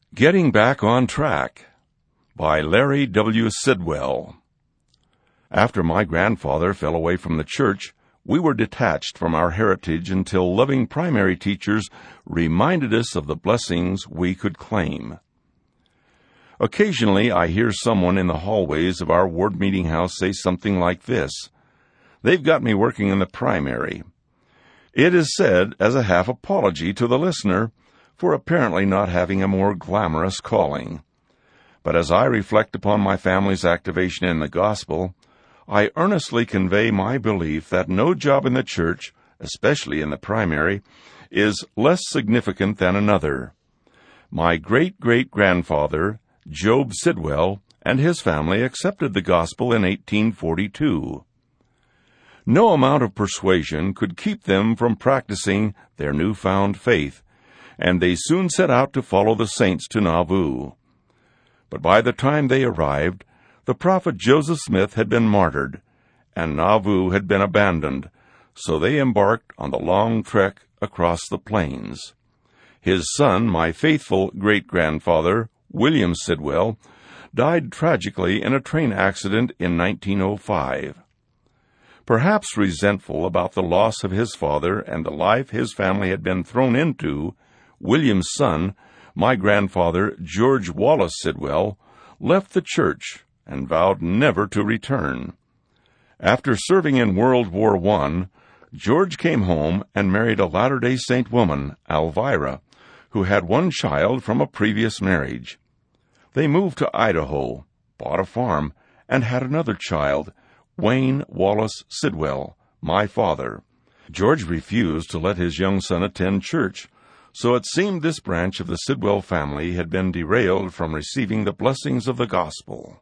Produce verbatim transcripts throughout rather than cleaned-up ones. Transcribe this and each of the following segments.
Getting Back on Track by Larry W. Sidwell. After my grandfather fell away from the church, we were detached from our heritage until loving primary teachers reminded us of the blessings we could claim. Occasionally, I hear someone in the hallways of our ward meeting house say something like this: "They've got me working in the primary." It is said as a half apology to the listener for apparently not having a more glamorous calling. But as I reflect upon my family's activation in the gospel, I earnestly convey my belief that no job in the church, especially in the primary, is less significant than another. My great-great-grandfather, Job Sidwell, and his family accepted the gospel in eighteen forty-two. No amount of persuasion could keep them from practicing their newfound faith, and they soon set out to follow the saints to Nauvoo. But by the time they arrived, the prophet Joseph Smith had been martyred, and Nauvoo had been abandoned, so they embarked on the long trek across the plains. His son, my faithful great-grandfather, William Sidwell, died tragically in a train accident in nineteen oh five. Perhaps resentful about the loss of his father and the life his family had been thrown into, William's son, my grandfather, George Wallace Sidwell, left the church and vowed never to return. After serving in World War One, George came home and married a Latter-day Saint woman, Elvira, who had one child from a previous marriage. They moved to Idaho, bought a farm, and had another child, Wayne Wallace Sidwell, my father. George refused to let his young son attend church, so it seemed this branch of the Sidwell family had been derailed from receiving the blessings of the gospel.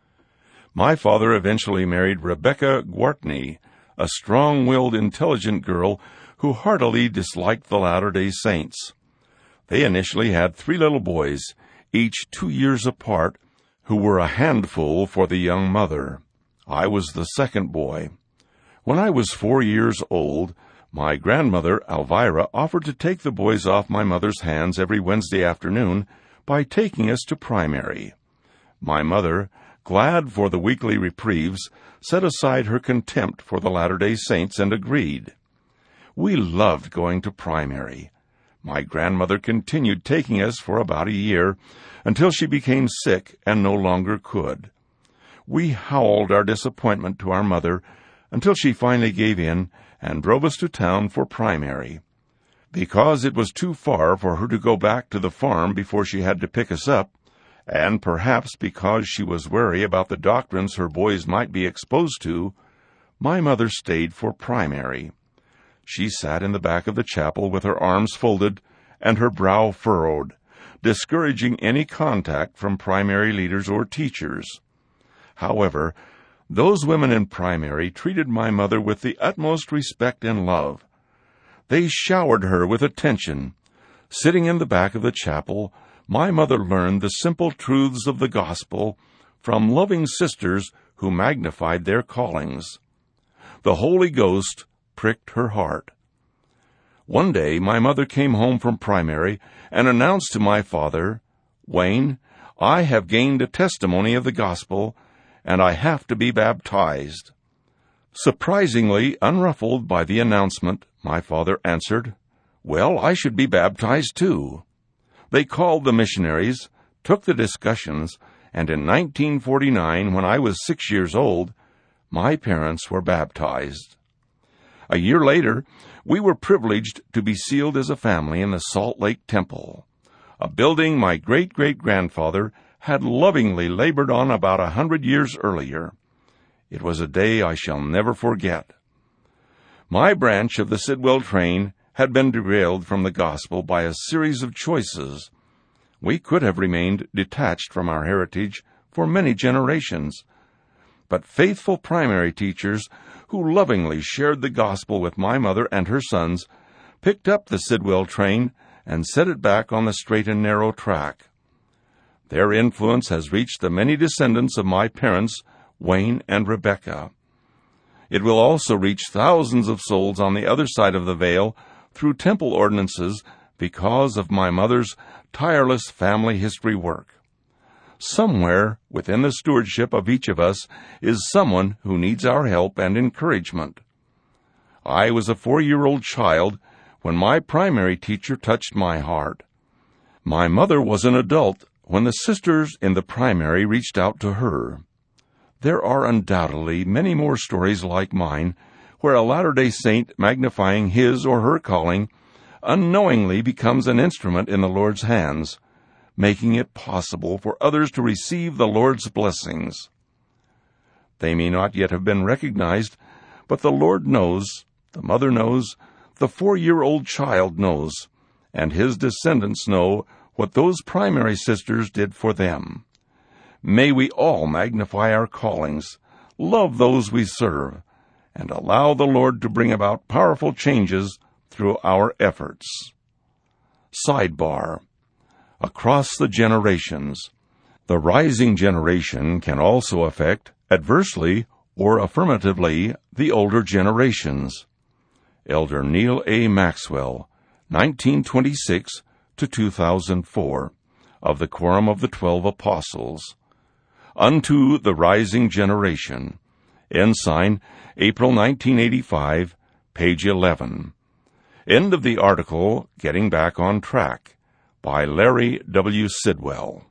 My father eventually married Rebecca Gwartney, a strong-willed, intelligent girl who heartily disliked the Latter-day Saints. They initially had three little boys, each two years apart, who were a handful for the young mother. I was the second boy. When I was four years old, my grandmother, Elvira, offered to take the boys off my mother's hands every Wednesday afternoon by taking us to primary. My mother, glad for the weekly reprieves, set aside her contempt for the Latter-day Saints and agreed. We loved going to primary. My grandmother continued taking us for about a year, until she became sick and no longer could. We howled our disappointment to our mother until she finally gave in and drove us to town for primary. Because it was too far for her to go back to the farm before she had to pick us up, and perhaps because she was wary about the doctrines her boys might be exposed to, my mother stayed for primary. She sat in the back of the chapel with her arms folded and her brow furrowed, discouraging any contact from primary leaders or teachers. However, those women in primary treated my mother with the utmost respect and love. They showered her with attention. Sitting in the back of the chapel, my mother learned the simple truths of the gospel from loving sisters who magnified their callings. The Holy Ghost pricked her heart. One day my mother came home from primary and announced to my father, "Wayne, I have gained a testimony of the gospel, and I have to be baptized." Surprisingly unruffled by the announcement, my father answered, "Well, I should be baptized too." They called the missionaries, took the discussions, and in nineteen forty-nine, when I was six years old, my parents were baptized. A year later, we were privileged to be sealed as a family in the Salt Lake Temple, a building my great-great-grandfather had lovingly labored on about a hundred years earlier. It was a day I shall never forget. My branch of the Sidwell train had been derailed from the gospel by a series of choices. We could have remained detached from our heritage for many generations, but faithful primary teachers who lovingly shared the gospel with my mother and her sons picked up the Sidwell train and set it back on the straight and narrow track. Their influence has reached the many descendants of my parents, Wayne and Rebecca. It will also reach thousands of souls on the other side of the veil through temple ordinances because of my mother's tireless family history work. Somewhere within the stewardship of each of us is someone who needs our help and encouragement. I was a four-year-old child when my primary teacher touched my heart. My mother was an adult when the sisters in the primary reached out to her. There are undoubtedly many more stories like mine where a Latter-day Saint magnifying his or her calling unknowingly becomes an instrument in the Lord's hands, making it possible for others to receive the Lord's blessings. They may not yet have been recognized, but the Lord knows, the mother knows, the four-year-old child knows, and his descendants know what those primary sisters did for them. May we all magnify our callings, love those we serve, and allow the Lord to bring about powerful changes through our efforts. Sidebar: across the generations. The rising generation can also affect, adversely or affirmatively, the older generations. Elder Neal A. Maxwell, nineteen twenty-six to two thousand four, of the Quorum of the Twelve Apostles. Unto the Rising Generation. Ensign, April nineteen eighty-five, page eleven. End of the article, Getting Back on Track, by Larry W. Sidwell.